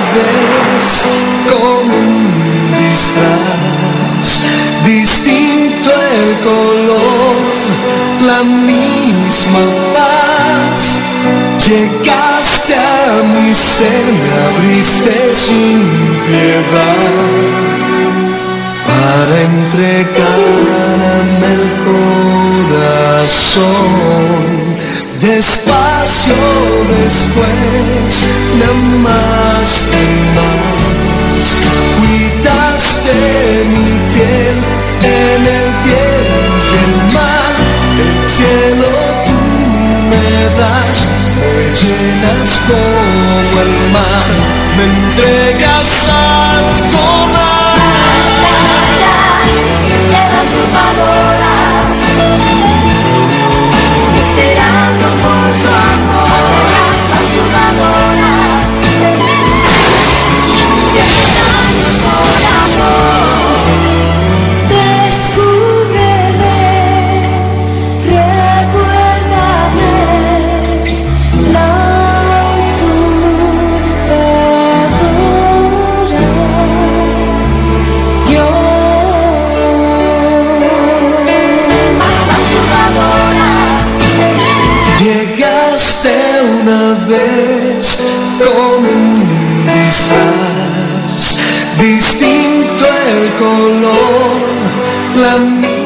vez como un disfraz, distinto el color, la misma paz. Llegaste a mi ser, me abriste sin piedad para entregarme el corazón. Despacio después me amaste más, cuidaste mi piel en el viento y el mar, el cielo tú me das, me llenas como el mar, me entregas algo más. Y te das tu valor, esperando por tu amor, apasionadora, que extraño el corazón. Descúbreme, recuérdame, la usurpadora. Yo, la usurpadora. Llegaste una vez como un disfraz, distinto el color, la